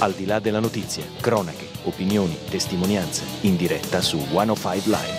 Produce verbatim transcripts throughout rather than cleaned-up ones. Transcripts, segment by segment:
Al di là della notizia, cronache, opinioni, testimonianze, in diretta su centocinque Live.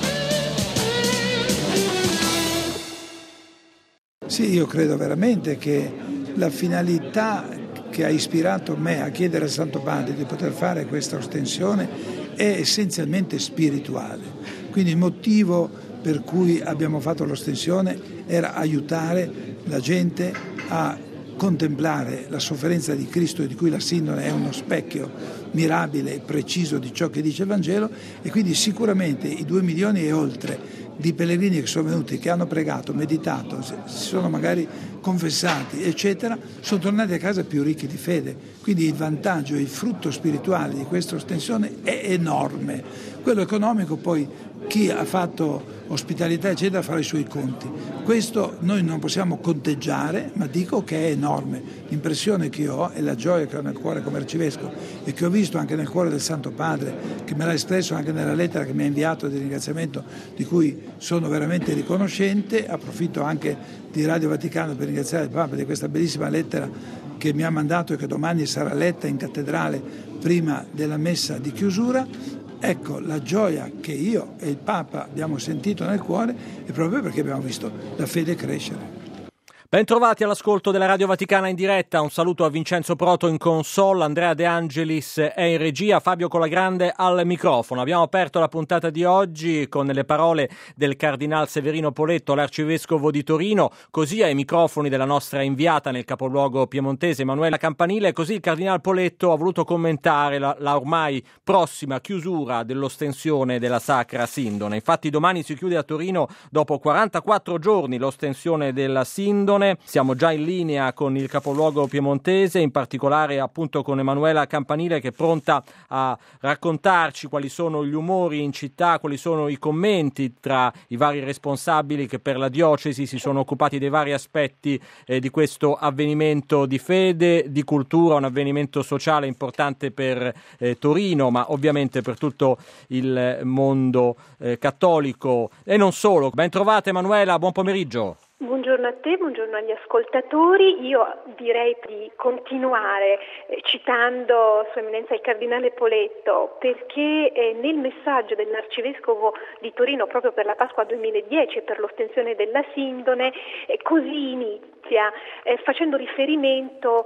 Sì, io credo veramente che la finalità che ha ispirato me a chiedere al Santo Padre di poter fare questa ostensione è essenzialmente spirituale. Quindi il motivo per cui abbiamo fatto l'ostensione era aiutare la gente a contemplare la sofferenza di Cristo, di cui la sindone è uno specchio mirabile e preciso di ciò che dice il Vangelo, e quindi sicuramente i due milioni e oltre di pellegrini che sono venuti, che hanno pregato, meditato, si sono magari confessati, eccetera, sono tornati a casa più ricchi di fede. Quindi il vantaggio e il frutto spirituale di questa ostensione è enorme. Quello economico poi chi ha fatto ospitalità eccetera farà i suoi conti. Questo noi non possiamo conteggiare, ma dico che è enorme. L'impressione che io ho e la gioia che ho nel cuore come arcivescovo e che ho visto anche nel cuore del Santo Padre, che me l'ha espresso anche nella lettera che mi ha inviato di ringraziamento, di cui sono veramente riconoscente. Approfitto anche di Radio Vaticano per ringraziare il Papa di questa bellissima lettera che mi ha mandato e che domani sarà letta in cattedrale prima della messa di chiusura. Ecco, la gioia che io e il Papa abbiamo sentito nel cuore è proprio perché abbiamo visto la fede crescere. Bentrovati all'ascolto della Radio Vaticana in diretta, un saluto a Vincenzo Proto in console, Andrea De Angelis è in regia, Fabio Colagrande al microfono. Abbiamo aperto la puntata di oggi con le parole del Cardinal Severino Poletto, l'arcivescovo di Torino, così ai microfoni della nostra inviata nel capoluogo piemontese Emanuela Campanile, così il Cardinal Poletto ha voluto commentare la, la ormai prossima chiusura dell'ostensione della Sacra Sindone. Infatti domani si chiude a Torino dopo quarantaquattro giorni l'ostensione della Sindone. Siamo già in linea con il capoluogo piemontese, in particolare appunto con Emanuela Campanile, che è pronta a raccontarci quali sono gli umori in città, quali sono i commenti tra i vari responsabili che per la diocesi si sono occupati dei vari aspetti eh, di questo avvenimento di fede, di cultura, un avvenimento sociale importante per eh, Torino, ma ovviamente per tutto il mondo eh, cattolico e non solo. Ben trovata Emanuela, buon pomeriggio. Buongiorno a te, buongiorno agli ascoltatori. Io direi di continuare eh, citando Sua Eminenza il Cardinale Poletto, perché eh, nel messaggio dell'Arcivescovo di Torino proprio per la Pasqua duemiladieci e per l'ostensione della Sindone, eh, così inizia eh, facendo riferimento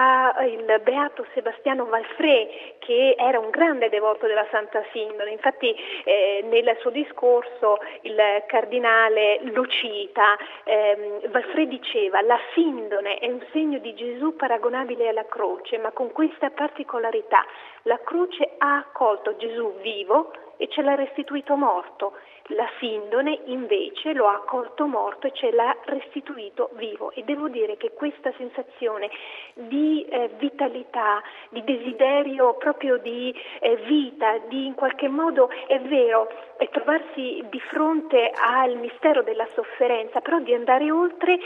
al Beato Sebastiano Valfrè, che era un grande devoto della Santa Sindone. Infatti eh, nel suo discorso il Cardinale lo cita. Eh, Valfrè diceva: la Sindone è un segno di Gesù paragonabile alla croce, ma con questa particolarità: la croce ha accolto Gesù vivo e ce l'ha restituito morto. La Sindone invece lo ha accolto morto e ce l'ha restituito vivo. E devo dire che questa sensazione di eh, vitalità, di desiderio proprio di eh, vita, di in qualche modo, è vero, è trovarsi di fronte al mistero della sofferenza, però di andare oltre,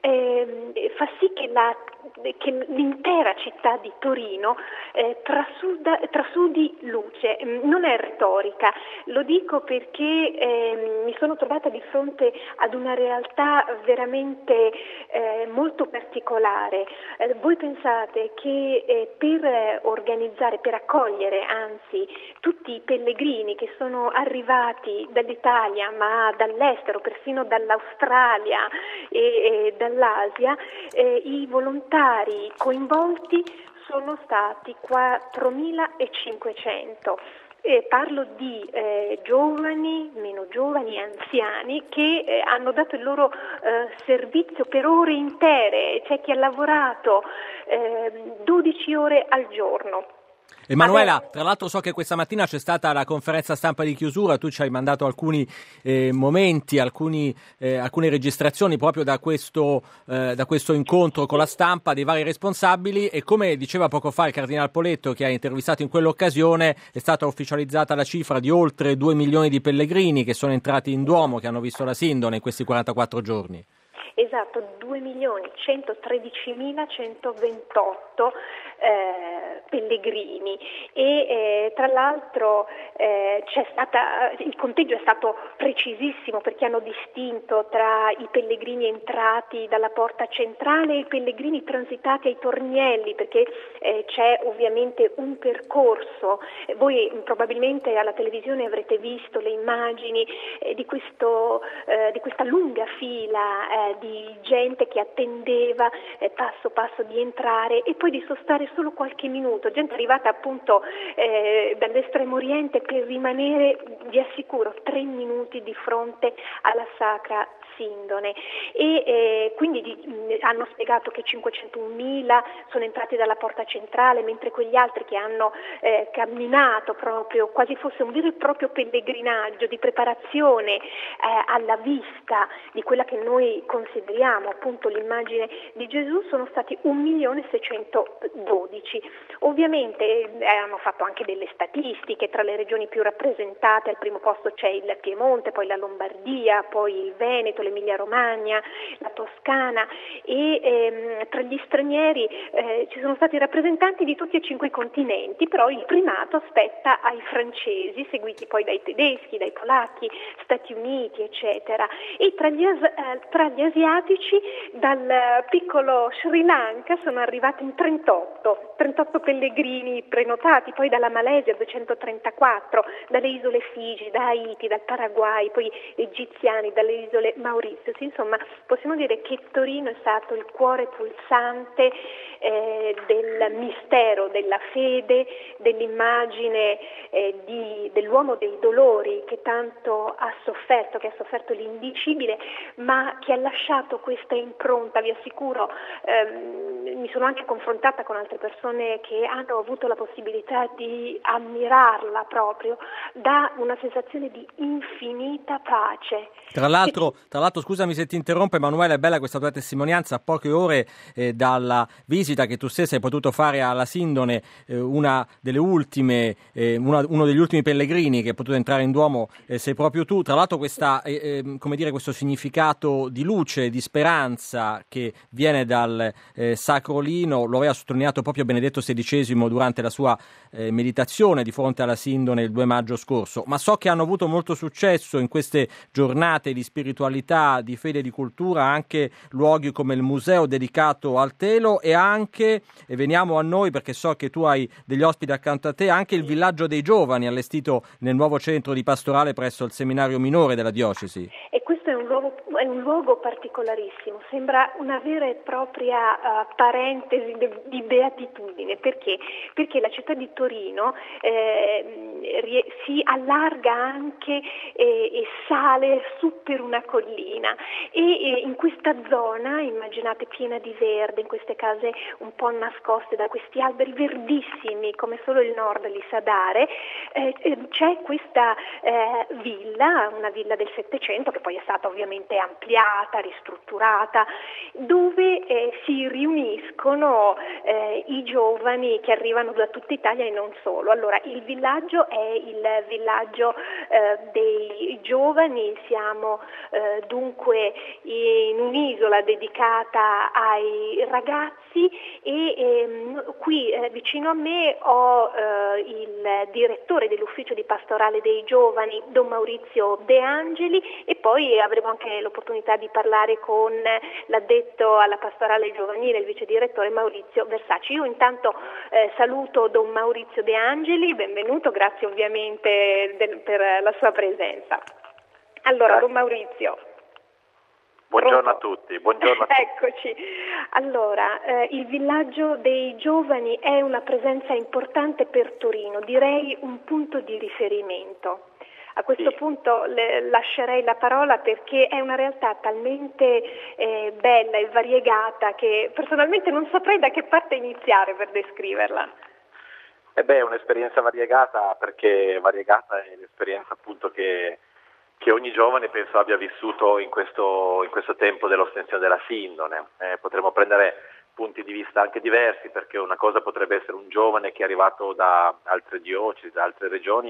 eh, fa sì che, la, che l'intera città di Torino eh, trasuda, trasudi luce. Non è retorica, lo dico perché eh, mi sono trovata di fronte ad una realtà veramente eh, molto particolare. Eh, voi pensate che eh, per organizzare, per accogliere anzi tutti i pellegrini che sono arrivati dall'Italia, ma dall'estero, persino dall'Australia e, e dall'Asia, eh, i volontari coinvolti sono stati quattromilacinquecento. Eh, parlo di eh, giovani, meno giovani, anziani che eh, hanno dato il loro eh, servizio per ore intere. C'è chi ha lavorato eh, dodici ore al giorno. Emanuela, tra l'altro so che questa mattina c'è stata la conferenza stampa di chiusura, tu ci hai mandato alcuni eh, momenti, alcuni, eh, alcune registrazioni proprio da questo, eh, da questo incontro con la stampa dei vari responsabili, e come diceva poco fa il Cardinal Poletto, che ha intervistato in quell'occasione, è stata ufficializzata la cifra di oltre due milioni di pellegrini che sono entrati in Duomo, che hanno visto la Sindone in questi quarantaquattro giorni. Esatto, due milioni centotredicimilacentroventotto eh, pellegrini pellegrini e eh, tra l'altro eh, c'è stata, il conteggio è stato precisissimo perché hanno distinto tra i pellegrini entrati dalla porta centrale e i pellegrini transitati ai tornielli, perché eh, c'è ovviamente un percorso. Voi probabilmente alla televisione avrete visto le immagini eh, di, questo, eh, di questa lunga fila eh, di gente che attendeva eh, passo passo di entrare e poi di sostare solo qualche minuto, gente arrivata appunto eh, dall'estremo oriente per rimanere, vi assicuro, tre minuti di fronte alla Sacra Sindone e eh, quindi di, mh, hanno spiegato che cinquecentomila sono entrati dalla porta centrale, mentre quegli altri che hanno eh, camminato proprio quasi fosse un vero e proprio pellegrinaggio di preparazione eh, alla vista di quella che noi consideriamo appunto l'immagine di Gesù, sono stati un milione seicentododici. Ovviamente eh, hanno fatto anche delle statistiche tra le regioni più rappresentate, al primo posto c'è il Piemonte, poi la Lombardia, poi il Veneto, l'Emilia Romagna, la Toscana e ehm, tra gli stranieri eh, ci sono stati rappresentanti di tutti e cinque i continenti, però il primato spetta ai francesi, seguiti poi dai tedeschi, dai polacchi, Stati Uniti, eccetera. E tra gli, as- eh, tra gli asiatici dal piccolo Sri Lanka sono arrivati in trentotto, trentotto pellegrini prenotati, poi dalla Malesia duecentotrentaquattro, dalle isole Figi, da Haiti, dal Paraguay, poi egiziani, dalle isole Mauritius. Insomma, possiamo dire che Torino è stato il cuore pulsante eh, del mistero, della fede, dell'immagine eh, di, dell'uomo dei dolori che tanto ha sofferto, che ha sofferto l'indicibile, ma che ha lasciato questa impronta, vi assicuro. Ehm, mi sono anche confrontata con altre persone che hanno avuto la possibilità di ammirarla proprio, dà una sensazione di infinita pace. Tra l'altro, tra l'altro, scusami se ti interrompo, Emanuele, è bella questa tua testimonianza. A poche ore eh, dalla visita che tu stessa hai potuto fare alla Sindone, eh, una delle ultime, eh, una, uno degli ultimi pellegrini che è potuto entrare in Duomo eh, sei proprio tu. Tra l'altro, questa, eh, eh, come dire, questo significato di luce, di speranza che viene dal eh, Sacro Lino, lo aveva sottolineato proprio Benedetto sedicesimo durante la sua eh, meditazione di fronte alla Sindone il due maggio scorso. Ma so che hanno avuto molto successo in queste giornate di spiritualità, di fede e di cultura, anche luoghi come il museo dedicato al telo e anche, e veniamo a noi perché so che tu hai degli ospiti accanto a te, anche il villaggio dei giovani allestito nel nuovo centro di pastorale presso il seminario minore della diocesi. E questo è un luogo, è un luogo particolarissimo, sembra una vera e propria uh, parentesi de, di beatitudine. Perché? Perché la città di Torino eh, rie, si allarga anche eh, e sale su per una collina e, e in questa zona, immaginate, piena di verde, in queste case un po' nascoste da questi alberi verdissimi come solo il nord li sa dare, eh, c'è questa eh, villa, una villa del Settecento che poi è stata ovviamente ampliata, ristrutturata, dove eh, si riuniscono eh, i giovani che arrivano da tutta Italia e non solo. Allora, il villaggio è il villaggio eh, dei giovani, siamo eh, dunque in un'isola dedicata ai ragazzi e ehm, qui eh, vicino a me ho eh, il direttore dell'ufficio di pastorale dei giovani, Don Maurizio De Angeli, e poi avremo anche l'opportunità di parlare con l'addetto alla pastorale giovanile, il vice direttore Maurizio Versace. Io intanto eh, saluto Don Maurizio De Angeli, benvenuto, grazie ovviamente del, per la sua presenza. Allora, Don Maurizio. Buongiorno a tutti, buongiorno a tutti. Eccoci. Allora, eh, il villaggio dei giovani è una presenza importante per Torino, direi un punto di riferimento. A questo sì. punto le, lascerei la parola perché è una realtà talmente eh, bella e variegata che personalmente non saprei da che parte iniziare per descriverla. Eh beh, è un'esperienza variegata perché variegata è l'esperienza appunto che che ogni giovane penso abbia vissuto in questo, in questo tempo dell'ostensione della Sindone. Eh, potremmo prendere punti di vista anche diversi, perché una cosa potrebbe essere un giovane che è arrivato da altre diocesi, da altre regioni,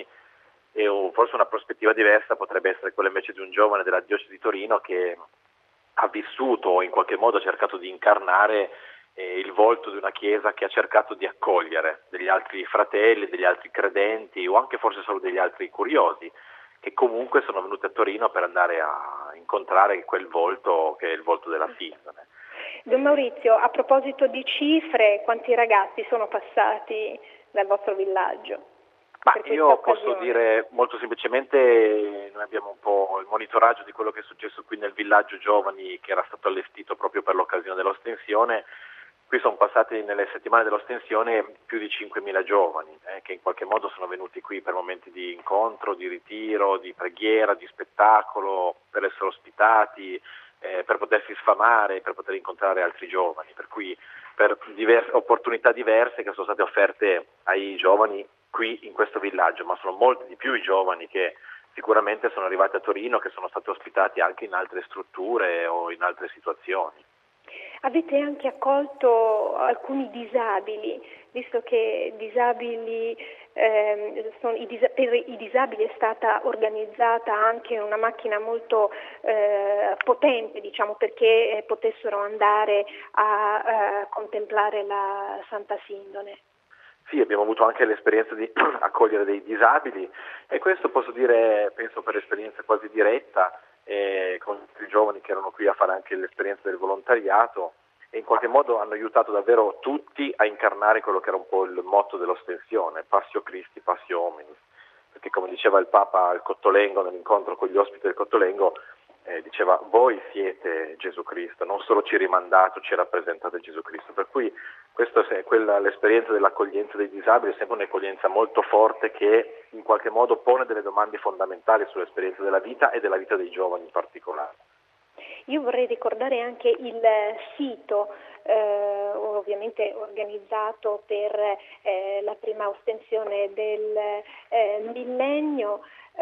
e forse una prospettiva diversa potrebbe essere quella invece di un giovane della diocesi di Torino che ha vissuto o in qualche modo ha cercato di incarnare eh, il volto di una chiesa che ha cercato di accogliere degli altri fratelli, degli altri credenti o anche forse solo degli altri curiosi che comunque sono venuti a Torino per andare a incontrare quel volto che è il volto della Sindone. Don Maurizio, a proposito di cifre, quanti ragazzi sono passati dal vostro villaggio? Ma io posso dire molto semplicemente, noi abbiamo un po' il monitoraggio di quello che è successo qui nel villaggio giovani che era stato allestito proprio per l'occasione dell'ostensione. Qui sono passati nelle settimane dell'ostensione più di cinquemila giovani eh, che in qualche modo sono venuti qui per momenti di incontro, di ritiro, di preghiera, di spettacolo, per essere ospitati, eh, per potersi sfamare, per poter incontrare altri giovani, per cui per diverse opportunità diverse che sono state offerte ai giovani qui in questo villaggio, ma sono molti di più i giovani che sicuramente sono arrivati a Torino, che sono stati ospitati anche in altre strutture o in altre situazioni. Avete anche accolto alcuni disabili, visto che disabili, eh, sono, i dis- per i disabili è stata organizzata anche una macchina molto eh, potente, diciamo, perché potessero andare a eh, contemplare la Santa Sindone. Sì, abbiamo avuto anche l'esperienza di accogliere dei disabili e questo posso dire, penso per esperienza quasi diretta, eh, con i giovani che erano qui a fare anche l'esperienza del volontariato e in qualche modo hanno aiutato davvero tutti a incarnare quello che era un po' il motto dell'ostensione, Passio Christi, Passio Hominis, perché come diceva il Papa al Cottolengo, nell'incontro con gli ospiti del Cottolengo, eh, diceva voi siete Gesù Cristo, non solo ci rimandate, ci rappresentate Gesù Cristo, per cui questa è quella, l'esperienza dell'accoglienza dei disabili, è sempre un'accoglienza molto forte che in qualche modo pone delle domande fondamentali sull'esperienza della vita e della vita dei giovani in particolare. Io vorrei ricordare anche il sito, eh, ovviamente organizzato per eh, la prima ostensione del eh, millennio,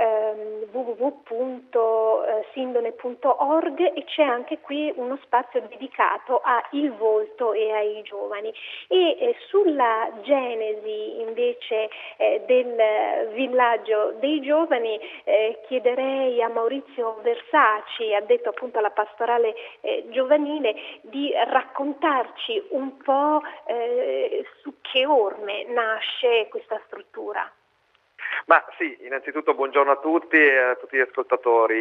w w w punto sindone punto org, e c'è anche qui uno spazio dedicato a il volto e ai giovani. E eh, sulla genesi invece eh, del villaggio dei giovani eh, chiederei a Maurizio Versaci, addetto appunto alla pastorale eh, giovanile, di raccontarci un po' eh, su che orme nasce questa struttura. Ma sì, innanzitutto buongiorno a tutti e a tutti gli ascoltatori.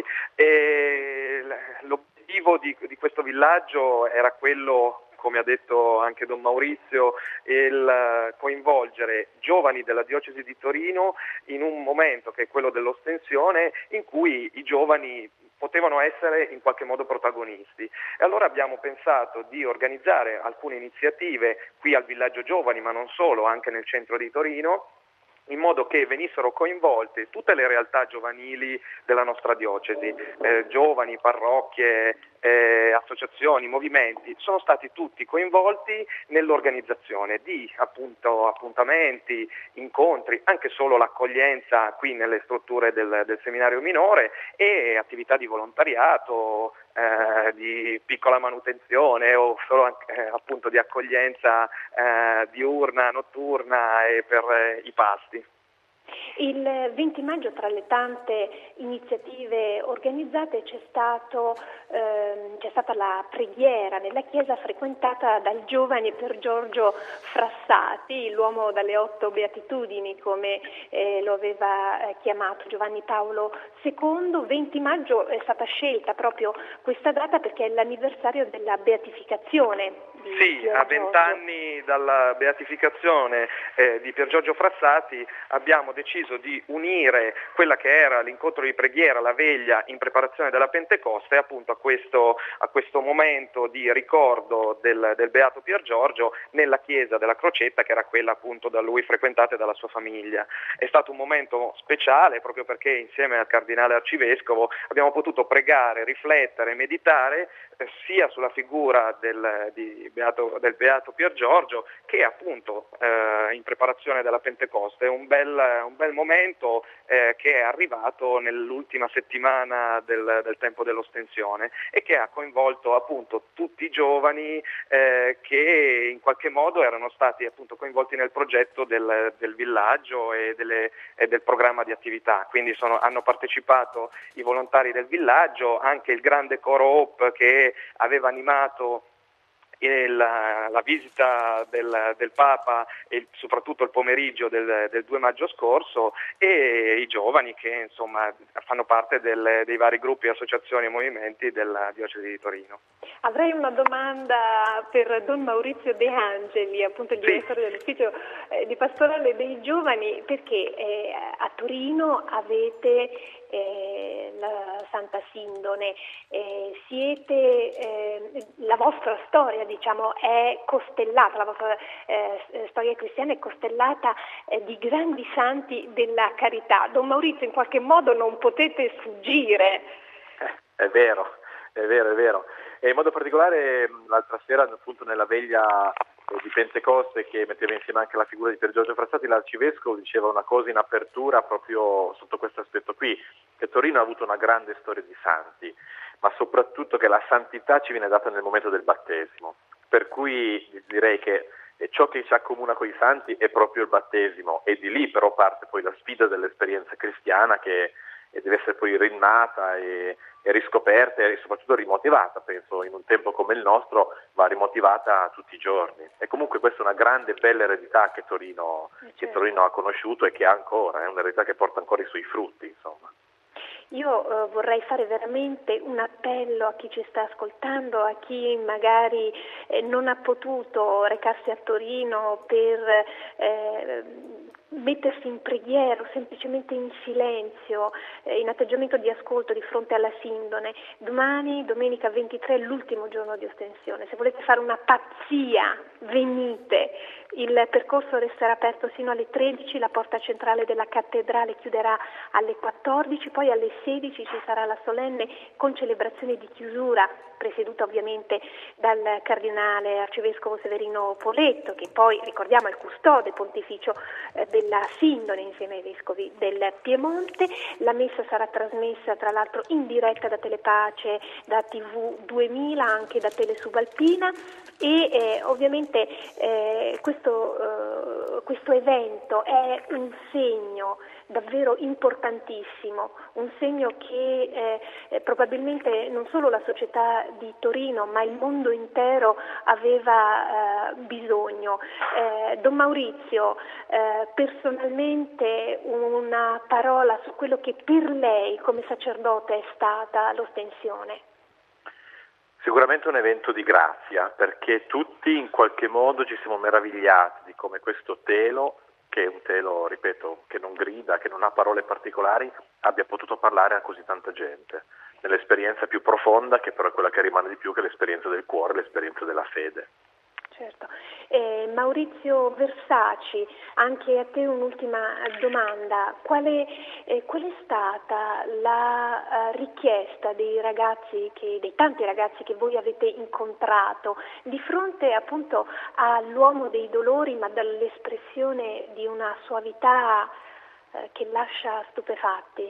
E l'obiettivo di, di questo villaggio era quello, come ha detto anche Don Maurizio, il coinvolgere giovani della diocesi di Torino in un momento che è quello dell'ostensione, in cui i giovani potevano essere in qualche modo protagonisti. E allora abbiamo pensato di organizzare alcune iniziative qui al villaggio giovani, ma non solo, anche nel centro di Torino, in modo che venissero coinvolte tutte le realtà giovanili della nostra diocesi, eh, giovani, parrocchie, eh, associazioni, movimenti, sono stati tutti coinvolti nell'organizzazione di appunto appuntamenti, incontri, anche solo l'accoglienza qui nelle strutture del, del seminario minore e attività di volontariato, eh, di piccola manutenzione o solo eh, appunto di accoglienza eh, diurna, notturna e per eh, i pasti. Il venti maggio, tra le tante iniziative organizzate, c'è, stato, ehm, c'è stata la preghiera nella chiesa frequentata dal giovane Pier Giorgio Frassati, l'uomo dalle otto beatitudini, come eh, lo aveva eh, chiamato Giovanni Paolo secondo. venti maggio è stata scelta proprio questa data perché è l'anniversario della beatificazione. Sì, a vent'anni dalla beatificazione eh, di Pier Giorgio Frassati abbiamo deciso di unire quella che era l'incontro di preghiera, la veglia in preparazione della Pentecoste, appunto a questo, a questo momento di ricordo del, del Beato Pier Giorgio nella chiesa della Crocetta, che era quella appunto da lui frequentata e dalla sua famiglia. È stato un momento speciale proprio perché insieme al Cardinale Arcivescovo abbiamo potuto pregare, riflettere, meditare eh, sia sulla figura del, di Beato, del Beato Pier Giorgio che appunto eh, in preparazione della Pentecoste. È un bel, un bel momento eh, che è arrivato nell'ultima settimana del, del tempo dell'ostensione e che ha coinvolto appunto tutti i giovani eh, che in qualche modo erano stati appunto coinvolti nel progetto del, del villaggio e, delle, e del programma di attività. Quindi sono, hanno partecipato i volontari del villaggio, anche il grande coro Hope che aveva animato La, la visita del, del Papa e il, soprattutto il pomeriggio del, del due maggio scorso, e i giovani che insomma fanno parte del, dei vari gruppi, associazioni e movimenti della Diocesi di Torino. Avrei una domanda per Don Maurizio De Angeli, appunto il direttore sì. dell'ufficio eh, di pastorale dei giovani, perché eh, a Torino avete eh, la Santa Sindone, eh, siete eh, la vostra storia diciamo è costellata, la vostra eh, storia cristiana è costellata eh, di grandi santi della carità. Don Maurizio, in qualche modo non potete sfuggire. Eh, è vero, è vero, è vero. E in modo particolare l'altra sera, appunto nella veglia eh, di Pentecoste, che metteva insieme anche la figura di Pier Giorgio Frassati, l'arcivescovo diceva una cosa in apertura proprio sotto questo aspetto qui, che Torino ha avuto una grande storia di santi, ma soprattutto che la santità ci viene data nel momento del battesimo, per cui direi che ciò che ci accomuna con i santi è proprio il battesimo, e di lì però parte poi la sfida dell'esperienza cristiana, che deve essere poi rinnata e, e riscoperta e soprattutto rimotivata. Penso in un tempo come il nostro va rimotivata tutti i giorni, e comunque questa è una grande e bella eredità che Torino, certo. che Torino ha conosciuto e che ha ancora, è un'eredità che porta ancora i suoi frutti, insomma. Io eh, vorrei fare veramente un appello a chi ci sta ascoltando, a chi magari eh, non ha potuto recarsi a Torino per eh, mettersi in preghiera o semplicemente in silenzio, eh, in atteggiamento di ascolto di fronte alla Sindone. Domani, domenica ventitré, è l'ultimo giorno di ostensione. Se volete fare una pazzia, venite. Il percorso resterà aperto sino alle tredici, la porta centrale della cattedrale chiuderà alle quattordici, poi alle sedici ci sarà la solenne concelebrazione di chiusura, presieduta ovviamente dal cardinale arcivescovo Severino Poletto, che poi ricordiamo è il custode pontificio eh, della Sindone insieme ai vescovi del Piemonte. La messa sarà trasmessa tra l'altro in diretta da Telepace, da tivù duemila, anche da Telesubalpina, e eh, ovviamente eh, questo, eh, questo evento è un segno davvero importantissimo, un segno che eh, probabilmente non solo la società di Torino ma il mondo intero aveva eh, bisogno. Eh, Don Maurizio, eh, personalmente una parola su quello che per lei come sacerdote è stata l'ostensione. Sicuramente un evento di grazia, perché tutti in qualche modo ci siamo meravigliati di come questo telo, che è un telo, ripeto, che non grida, che non ha parole particolari, abbia potuto parlare a così tanta gente, nell'esperienza più profonda, che però è quella che rimane di più, che è l'esperienza del cuore, l'esperienza della fede. Certo. Eh, Maurizio Versaci, anche a te un'ultima domanda. Quale, eh, qual è stata la uh, richiesta dei ragazzi, che, dei tanti ragazzi che voi avete incontrato di fronte appunto all'uomo dei dolori, ma dall'espressione di una suavità eh, che lascia stupefatti?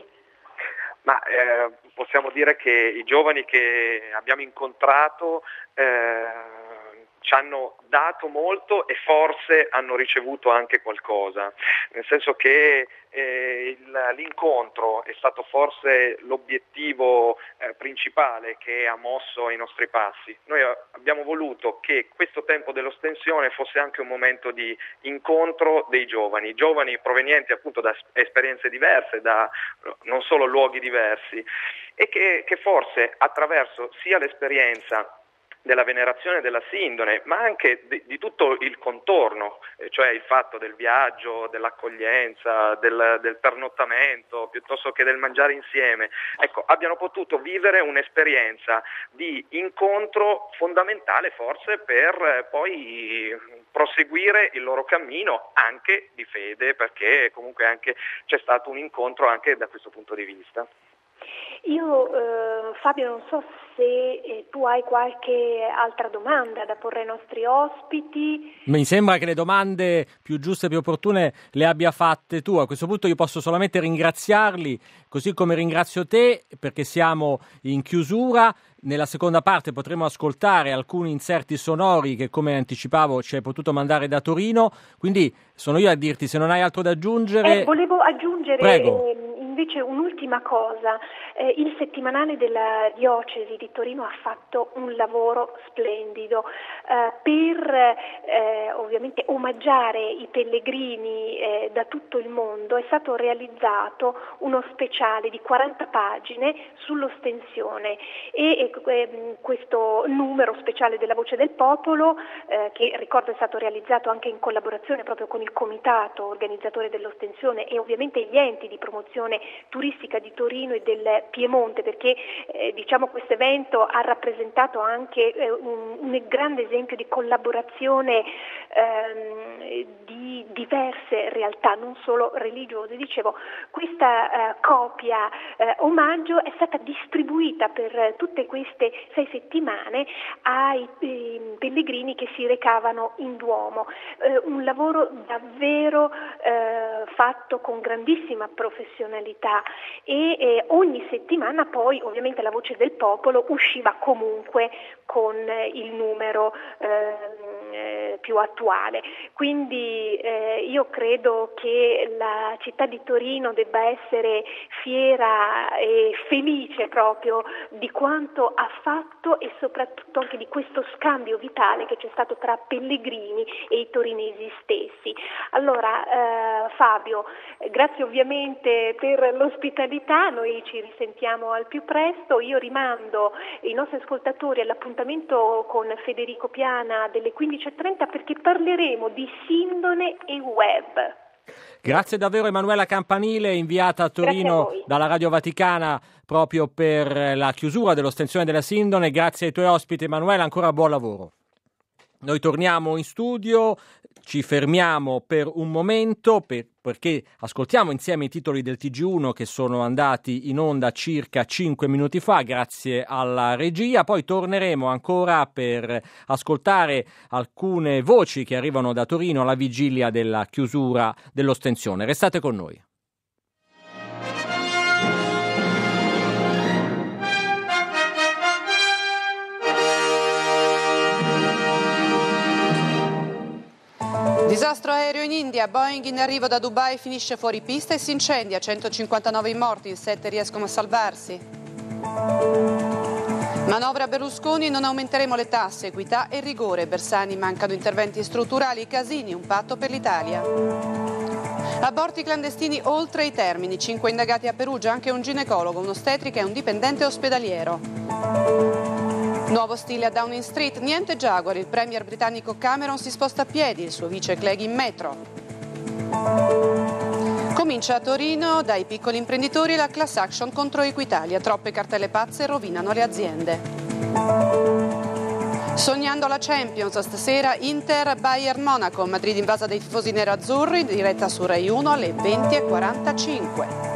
Ma eh, possiamo dire che i giovani che abbiamo incontrato eh, ci hanno dato molto e forse hanno ricevuto anche qualcosa, nel senso che eh, il, l'incontro è stato forse l'obiettivo eh, principale che ha mosso i nostri passi. Noi abbiamo voluto che questo tempo dell'ostensione fosse anche un momento di incontro dei giovani, giovani provenienti appunto da esperienze diverse, da non solo luoghi diversi, e che, che forse attraverso sia l'esperienza della venerazione della Sindone, ma anche di, di tutto il contorno, eh, cioè il fatto del viaggio, dell'accoglienza, del, del pernottamento, piuttosto che del mangiare insieme, ecco, abbiano potuto vivere un'esperienza di incontro fondamentale forse per eh, poi proseguire il loro cammino anche di fede, perché comunque anche c'è stato un incontro anche da questo punto di vista. Io eh, Fabio, non so se eh, tu hai qualche altra domanda da porre ai nostri ospiti. Mi sembra che le domande più giuste e più opportune le abbia fatte tu. A questo punto io posso solamente ringraziarli, così come ringrazio te, perché siamo in chiusura. Nella seconda parte potremo ascoltare alcuni inserti sonori che, come anticipavo, ci hai potuto mandare da Torino. Quindi sono io a dirti, se non hai altro da aggiungere. Eh, volevo aggiungere Prego. Eh, in invece un'ultima cosa, eh, il settimanale della diocesi di Torino ha fatto un lavoro splendido eh, per eh, ovviamente omaggiare i pellegrini eh, da tutto il mondo. È stato realizzato uno speciale di quaranta pagine sull'ostensione e eh, questo numero speciale della Voce del Popolo, eh, che ricordo è stato realizzato anche in collaborazione proprio con il comitato organizzatore dell'ostensione e ovviamente gli enti di promozione turistica di Torino e del Piemonte, perché eh, diciamo questo evento ha rappresentato anche eh, un, un grande esempio di collaborazione ehm, di diverse realtà, non solo religiose. Dicevo, questa eh, copia eh, omaggio è stata distribuita per tutte queste sei settimane ai eh, pellegrini che si recavano in Duomo, eh, un lavoro davvero eh, fatto con grandissima professionalità e eh, ogni settimana poi ovviamente la Voce del Popolo usciva comunque con eh, il numero eh, più attuale. Quindi eh, io credo che la città di Torino debba essere fiera e felice proprio di quanto ha fatto e soprattutto anche di questo scambio vitale che c'è stato tra pellegrini e i torinesi stessi. Allora eh, Fabio, grazie ovviamente per l'ospitalità, noi ci risentiamo al più presto. Io rimando i nostri ascoltatori all'appuntamento con Federico Piana delle quindici e trenta perché parleremo di Sindone e web. Grazie davvero Emanuela Campanile, inviata a Torino a dalla Radio Vaticana proprio per la chiusura dell'ostensione della Sindone. Grazie ai tuoi ospiti Emanuela, ancora buon lavoro. Noi torniamo in studio, ci fermiamo per un momento per, perché ascoltiamo insieme i titoli del T G uno che sono andati in onda circa cinque minuti fa grazie alla regia, poi torneremo ancora per ascoltare alcune voci che arrivano da Torino alla vigilia della chiusura dell'ostensione. Restate con noi. Disastro aereo in India, Boeing in arrivo da Dubai finisce fuori pista e si incendia, centocinquantanove i morti, in sette riescono a salvarsi. Manovra Berlusconi, non aumenteremo le tasse, equità e rigore, Bersani mancano interventi strutturali, Casini, un patto per l'Italia. Aborti clandestini oltre i termini, cinque indagati a Perugia, anche un ginecologo, un'ostetrica e un dipendente ospedaliero. Nuovo stile a Downing Street, niente Jaguar, il premier britannico Cameron si sposta a piedi, il suo vice Clegg in metro. Comincia a Torino, dai piccoli imprenditori la class action contro Equitalia, troppe cartelle pazze rovinano le aziende. Sognando la Champions, stasera Inter Bayern Monaco, Madrid invasa dai tifosi nerazzurri, diretta su Rai uno alle venti e quarantacinque.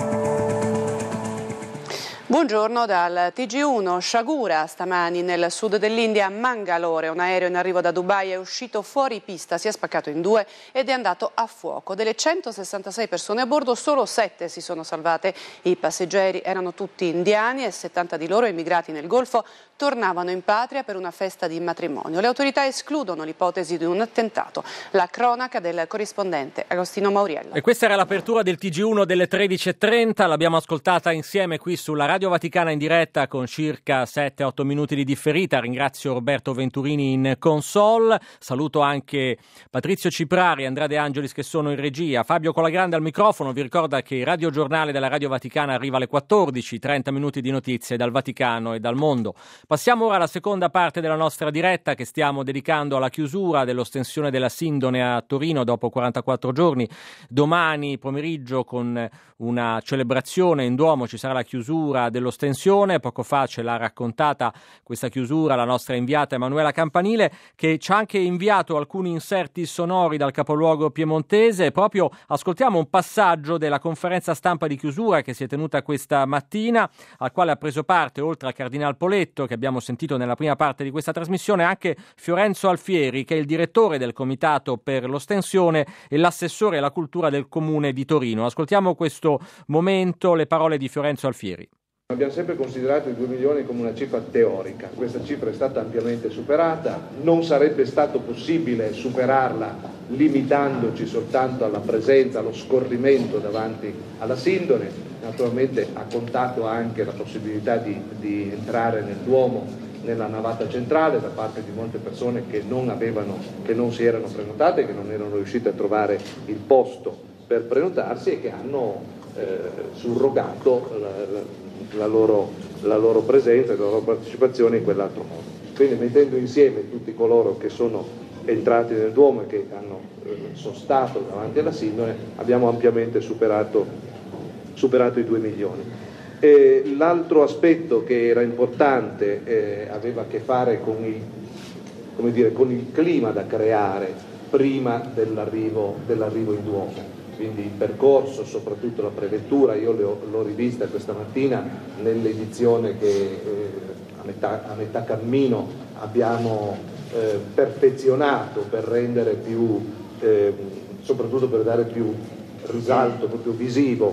Buongiorno dal T G uno, sciagura stamani nel sud dell'India, Mangalore, un aereo in arrivo da Dubai è uscito fuori pista, si è spaccato in due ed è andato a fuoco. Delle centosessantasei persone a bordo solo sette si sono salvate, i passeggeri erano tutti indiani e settanta di loro immigrati nel Golfo tornavano in patria per una festa di matrimonio. Le autorità escludono l'ipotesi di un attentato. La cronaca del corrispondente Agostino Mauriello. E questa era l'apertura del T G uno delle tredici e trenta, l'abbiamo ascoltata insieme qui sulla Radio Vaticana in diretta con circa sette otto minuti di differita. Ringrazio Roberto Venturini in console, saluto anche Patrizio Ciprari e Andrea De Angelis che sono in regia, Fabio Colagrande al microfono. Vi ricorda che il radiogiornale della Radio Vaticana arriva alle quattordici, trenta minuti di notizie dal Vaticano e dal mondo. Passiamo ora alla seconda parte della nostra diretta che stiamo dedicando alla chiusura dell'ostensione della Sindone a Torino dopo quarantaquattro giorni. Domani pomeriggio con una celebrazione in Duomo ci sarà la chiusura dell'ostensione. Poco fa ce l'ha raccontata questa chiusura la nostra inviata Emanuela Campanile, che ci ha anche inviato alcuni inserti sonori dal capoluogo piemontese. Proprio ascoltiamo un passaggio della conferenza stampa di chiusura che si è tenuta questa mattina, al quale ha preso parte, oltre al Cardinal Poletto che abbiamo sentito nella prima parte di questa trasmissione, anche Fiorenzo Alfieri, che è il direttore del Comitato per l'Ostensione e l'assessore alla cultura del Comune di Torino. Ascoltiamo questo momento, le parole di Fiorenzo Alfieri. Abbiamo sempre considerato i due milioni come una cifra teorica, questa cifra è stata ampiamente superata, non sarebbe stato possibile superarla limitandoci soltanto alla presenza, allo scorrimento davanti alla Sindone. Naturalmente ha contato anche la possibilità di, di entrare nel Duomo nella navata centrale da parte di molte persone che non avevano, che non si erano prenotate, che non erano riuscite a trovare il posto per prenotarsi e che hanno eh, surrogato la, la, La loro, la loro presenza e la loro partecipazione in quell'altro modo. Quindi mettendo insieme tutti coloro che sono entrati nel Duomo e che hanno eh, sostato davanti alla Sindone, abbiamo ampiamente superato, superato i due milioni. E l'altro aspetto che era importante eh, aveva a che fare con il, come dire, con il clima da creare prima dell'arrivo, dell'arrivo in Duomo. Quindi il percorso, soprattutto la prevettura, io l'ho, l'ho rivista questa mattina nell'edizione che eh, a, metà, a metà cammino abbiamo eh, perfezionato per rendere più, eh, soprattutto per dare più risalto, proprio visivo.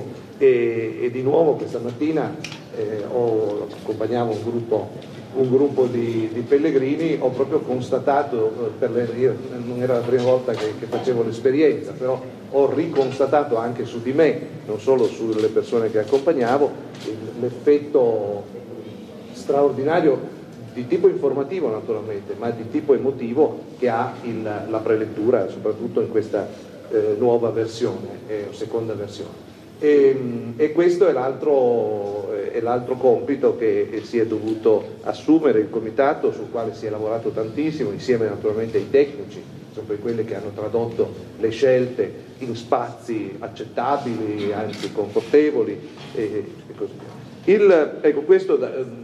E, e di nuovo questa mattina eh, ho, accompagnavo un gruppo, un gruppo di, di pellegrini, ho proprio constatato, eh, per le, io, non era la prima volta che, che facevo l'esperienza, però ho riconstatato anche su di me, non solo sulle persone che accompagnavo, l'effetto straordinario di tipo informativo naturalmente, ma di tipo emotivo che ha il, la prelettura, soprattutto in questa eh, nuova versione, eh, seconda versione. E, e questo è l'altro, è l'altro compito che si è dovuto assumere il comitato, sul quale si è lavorato tantissimo, insieme naturalmente ai tecnici, sempre quelli che hanno tradotto le scelte in spazi accettabili, anzi confortevoli e, e così via. Il, ecco, questo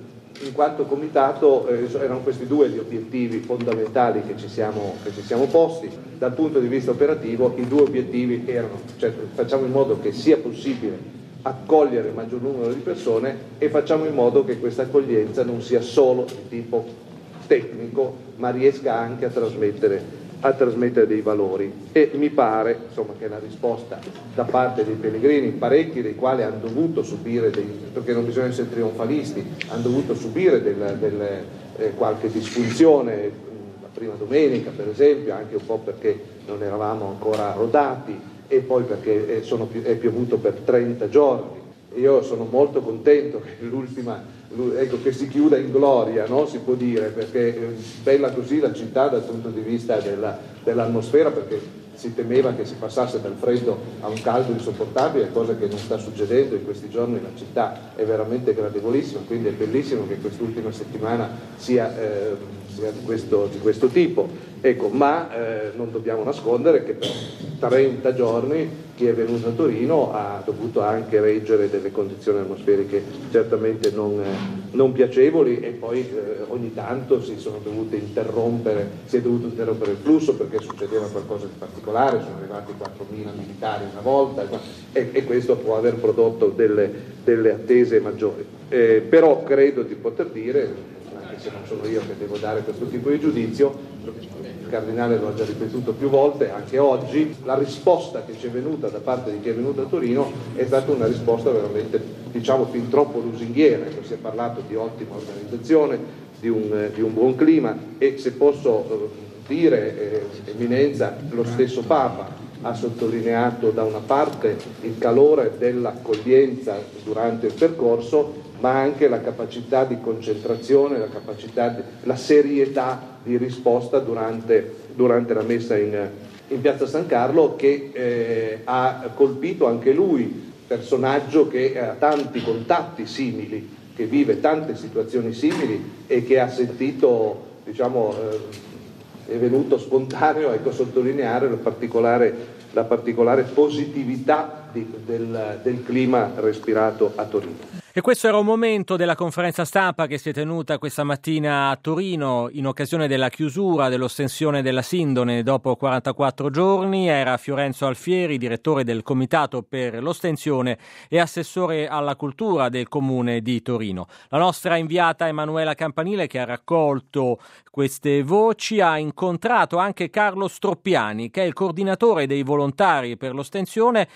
in quanto comitato eh, erano questi due gli obiettivi fondamentali che ci, siamo, che ci siamo posti. Dal punto di vista operativo i due obiettivi erano, cioè, facciamo in modo che sia possibile accogliere il maggior numero di persone e facciamo in modo che questa accoglienza non sia solo di tipo tecnico, ma riesca anche a trasmettere a trasmettere dei valori. E mi pare insomma che la risposta da parte dei pellegrini, parecchi dei quali hanno dovuto subire dei, perché non bisogna essere trionfalisti, hanno dovuto subire del, del, eh, qualche disfunzione la prima domenica per esempio, anche un po' perché non eravamo ancora rodati e poi perché sono, è piovuto per trenta giorni. Io sono molto contento che l'ultima ecco, che si chiuda in gloria, no? Si può dire, perché è bella così la città dal punto di vista della, dell'atmosfera, perché si temeva che si passasse dal freddo a un caldo insopportabile, cosa che non sta succedendo in questi giorni. La città è veramente gradevolissima, quindi è bellissimo che quest'ultima settimana sia, eh, sia di, questo, di questo tipo. Ecco, ma eh, non dobbiamo nascondere che per trenta giorni chi è venuto a Torino ha dovuto anche reggere delle condizioni atmosferiche certamente non, eh, non piacevoli e poi eh, ogni tanto si sono dovute interrompere, si è dovuto interrompere il flusso perché succedeva qualcosa di particolare, sono arrivati quattromila militari una volta e, e questo può aver prodotto delle, delle attese maggiori. Eh, però credo di poter dire, anche se non sono io che devo dare questo tipo di giudizio, il Cardinale lo ha già ripetuto più volte, anche oggi, la risposta che ci è venuta da parte di chi è venuto a Torino è stata una risposta veramente, diciamo, fin troppo lusinghiera. Si è parlato di ottima organizzazione, di un, di un buon clima e, se posso dire, eh, Eminenza, lo stesso Papa ha sottolineato da una parte il calore dell'accoglienza durante il percorso, ma anche la capacità di concentrazione, la capacità, di, la serietà di risposta durante, durante la messa in, in piazza San Carlo, che eh, ha colpito anche lui, personaggio che ha tanti contatti simili, che vive tante situazioni simili e che ha sentito, diciamo, eh, è venuto spontaneo, ecco, sottolineare la particolare, la particolare positività di, del, del clima respirato a Torino. E questo era un momento della conferenza stampa che si è tenuta questa mattina a Torino in occasione della chiusura dell'ostensione della Sindone dopo quarantaquattro giorni. Era Fiorenzo Alfieri, direttore del Comitato per l'Ostensione e assessore alla cultura del Comune di Torino. La nostra inviata Emanuela Campanile, che ha raccolto queste voci, ha incontrato anche Carlo Stroppiani, che è il coordinatore dei volontari per l'ostensione, ma soprattutto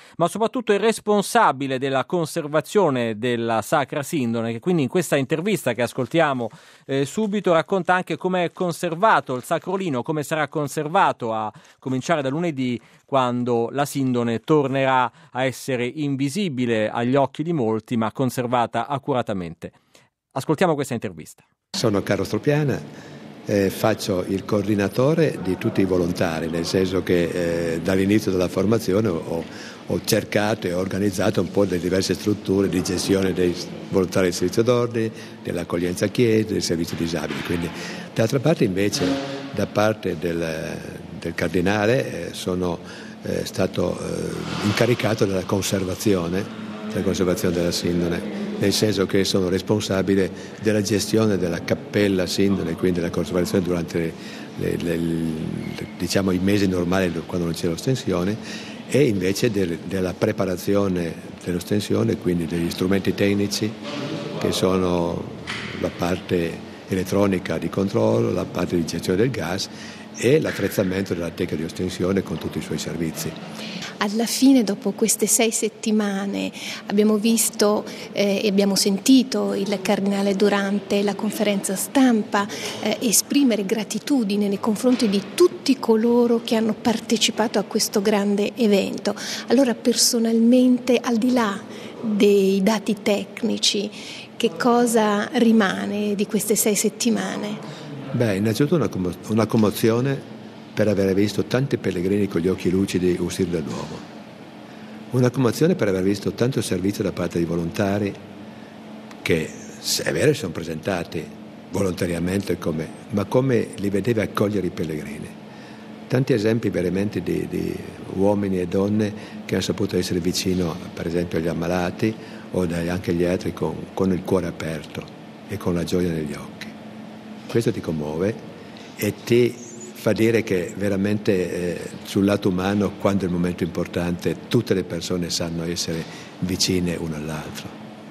soprattutto il responsabile della conservazione della Sacra Sindone, che quindi in questa intervista che ascoltiamo eh, subito racconta anche come è conservato il Sacrolino, come sarà conservato a cominciare da lunedì, quando la Sindone tornerà a essere invisibile agli occhi di molti, ma conservata accuratamente. Ascoltiamo questa intervista. Sono Carlo Stropiana. Eh, faccio il coordinatore di tutti i volontari, nel senso che eh, dall'inizio della formazione ho, ho cercato e organizzato un po' le diverse strutture di gestione dei volontari del servizio d'ordine, dell'accoglienza chiesa, del servizio disabili. Quindi, d'altra parte invece da parte del, del cardinale eh, sono eh, stato eh, incaricato della conservazione, della conservazione della Sindone, nel senso che sono responsabile della gestione della cappella Sindone, quindi della conservazione durante le, le, le, diciamo i mesi normali quando non c'è l'ostensione, e invece del, della preparazione dell'ostensione, quindi degli strumenti tecnici che sono la parte elettronica di controllo, la parte di gestione del gas e l'attrezzamento della teca di ostensione con tutti i suoi servizi. Alla fine, dopo queste sei settimane, abbiamo visto eh, e abbiamo sentito il Cardinale durante la conferenza stampa eh, esprimere gratitudine nei confronti di tutti coloro che hanno partecipato a questo grande evento. Allora, personalmente, al di là dei dati tecnici, che cosa rimane di queste sei settimane? Beh, innanzitutto una, commo- una commozione per aver visto tanti pellegrini con gli occhi lucidi uscire dal Duomo. Una commozione per aver visto tanto servizio da parte di volontari che, è vero, sono presentati volontariamente, come, ma come li vedeva accogliere i pellegrini. Tanti esempi veramente di, di uomini e donne che hanno saputo essere vicino, per esempio, agli ammalati o anche agli altri con, con il cuore aperto e con la gioia negli occhi. Questo ti commuove e ti fa dire che veramente eh, sul lato umano, quando è il momento importante, tutte le persone sanno essere vicine uno all'altro.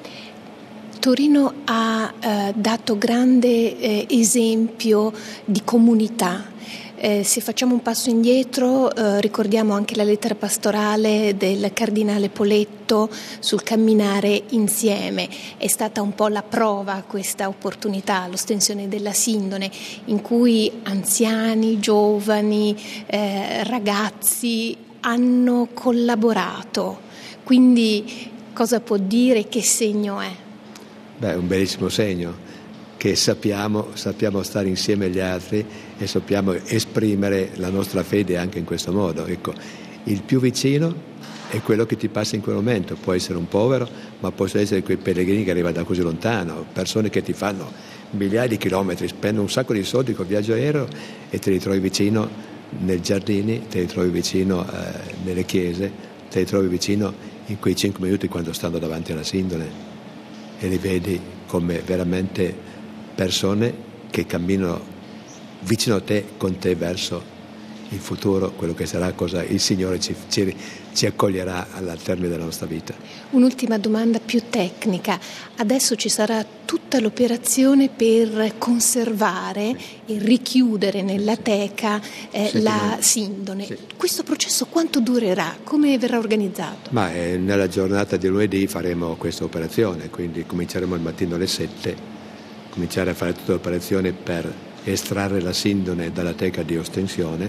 Torino ha eh, dato grande eh, esempio di comunità. Eh, se facciamo un passo indietro, eh, ricordiamo anche la lettera pastorale del Cardinale Poletto sul camminare insieme. È stata un po' la prova questa opportunità, l'ostensione della Sindone, in cui anziani, giovani, eh, ragazzi hanno collaborato. Quindi cosa può dire, che segno è? Beh, è un bellissimo segno, che sappiamo, sappiamo stare insieme agli altri e sappiamo esprimere la nostra fede anche in questo modo. Ecco, il più vicino è quello che ti passa in quel momento, può essere un povero, ma possono essere quei pellegrini che arrivano da così lontano, persone che ti fanno migliaia di chilometri, spendono un sacco di soldi col viaggio aereo e te li trovi vicino nei giardini, te li trovi vicino eh, nelle chiese, te li trovi vicino in quei cinque minuti quando stanno davanti alla Sindone e li vedi come veramente persone che camminano vicino a te, con te, verso il futuro, quello che sarà, cosa il Signore ci, ci, ci accoglierà al termine della nostra vita. Un'ultima domanda più tecnica. Adesso ci sarà tutta l'operazione per conservare sì. e richiudere nella teca eh, sì, la Sindone. Sì. Questo processo quanto durerà? Come verrà organizzato? Ma eh, nella giornata di lunedì faremo questa operazione, quindi cominceremo il mattino alle sette, cominciare a fare tutta l'operazione per estrarre la Sindone dalla teca di ostensione,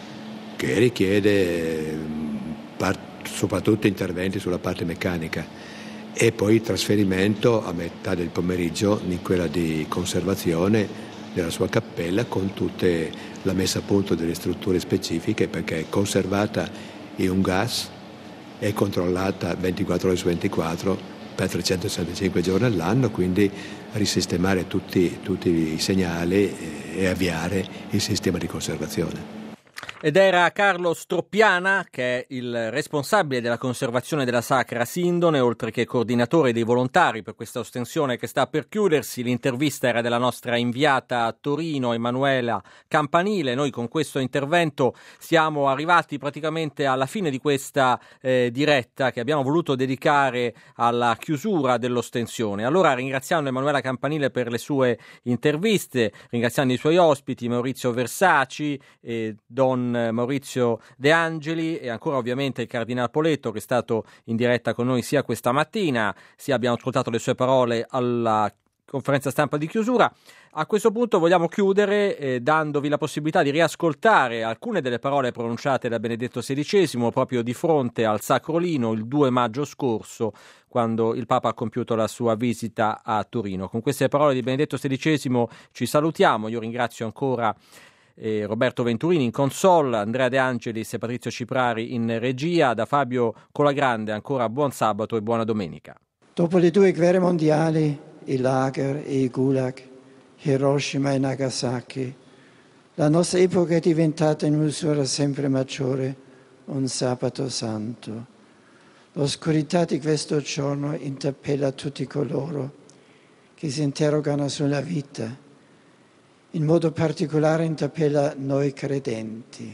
che richiede part- soprattutto interventi sulla parte meccanica, e poi il trasferimento a metà del pomeriggio in quella di conservazione della sua cappella, con tutte la messa a punto delle strutture specifiche, perché è conservata in un gas e controllata ventiquattro ore su ventiquattro per trecentosessantacinque giorni all'anno, quindi risistemare tutti, tutti i segnali e avviare il sistema di conservazione. Ed era Carlo Stropiana, che è il responsabile della conservazione della Sacra Sindone, oltre che coordinatore dei volontari per questa ostensione che sta per chiudersi. L'intervista era della nostra inviata a Torino, Emanuela Campanile. Noi con questo intervento siamo arrivati praticamente alla fine di questa eh, diretta che abbiamo voluto dedicare alla chiusura dell'ostensione. Allora, ringraziando Emanuela Campanile per le sue interviste, ringraziando i suoi ospiti, Maurizio Versaci e Don con Maurizio De Angeli e ancora ovviamente il Cardinal Poletto, che è stato in diretta con noi sia questa mattina, sia abbiamo ascoltato le sue parole alla conferenza stampa di chiusura. A questo punto vogliamo chiudere eh, dandovi la possibilità di riascoltare alcune delle parole pronunciate da Benedetto sedicesimo proprio di fronte al Sacrolino il due maggio scorso, quando il Papa ha compiuto la sua visita a Torino. Con queste parole di Benedetto sedicesimo ci salutiamo. Io ringrazio ancora eh, Roberto Venturini in console, Andrea De Angelis e Patrizio Ciprari in regia. Da Fabio Colagrande ancora buon sabato e buona domenica. Dopo le due guerre mondiali, i lager e i gulag, Hiroshima e Nagasaki, la nostra epoca è diventata in misura sempre maggiore un sabato santo. L'oscurità di questo giorno interpella tutti coloro che si interrogano sulla vita. In modo particolare interpella noi credenti.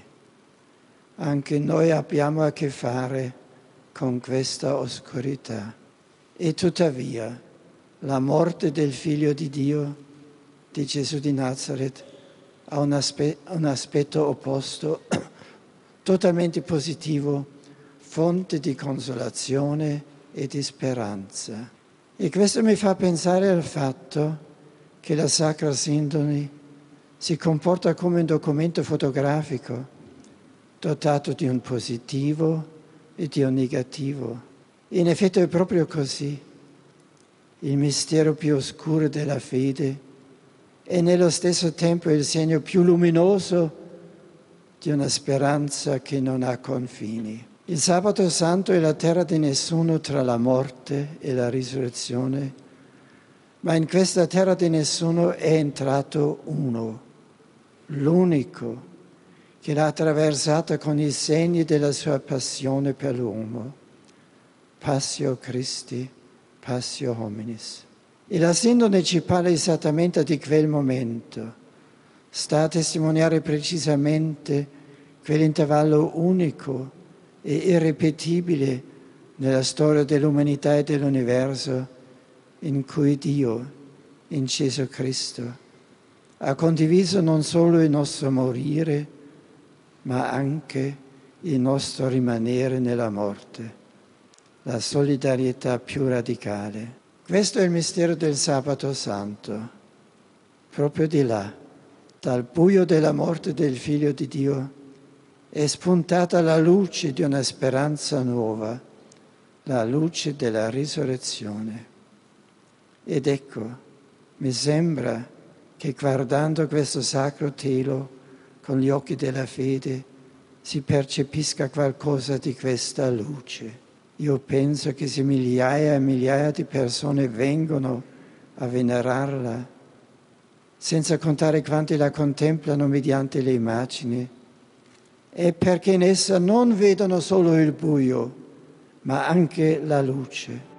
Anche noi abbiamo a che fare con questa oscurità. E tuttavia, la morte del Figlio di Dio, di Gesù di Nazareth, ha un, aspe- un aspetto opposto, totalmente positivo, fonte di consolazione e di speranza. E questo mi fa pensare al fatto che la Sacra Sindone si comporta come un documento fotografico, dotato di un positivo e di un negativo. In effetti è proprio così. Il mistero più oscuro della fede e nello stesso tempo il segno più luminoso di una speranza che non ha confini. Il sabato santo è la terra di nessuno tra la morte e la risurrezione, ma in questa terra di nessuno è entrato uno, l'unico, che l'ha attraversata con i segni della sua passione per l'uomo. Passio Christi, passio hominis. E la Sindone ci parla esattamente di quel momento. Sta a testimoniare precisamente quell'intervallo unico e irripetibile nella storia dell'umanità e dell'universo in cui Dio, in Gesù Cristo, ha condiviso non solo il nostro morire, ma anche il nostro rimanere nella morte, la solidarietà più radicale. Questo è il mistero del Sabato Santo. Proprio di là, dal buio della morte del Figlio di Dio, è spuntata la luce di una speranza nuova, la luce della risurrezione. Ed ecco, mi sembra che guardando questo sacro telo con gli occhi della fede si percepisca qualcosa di questa luce. Io penso che se migliaia e migliaia di persone vengono a venerarla, senza contare quanti la contemplano mediante le immagini, è perché in essa non vedono solo il buio, ma anche la luce.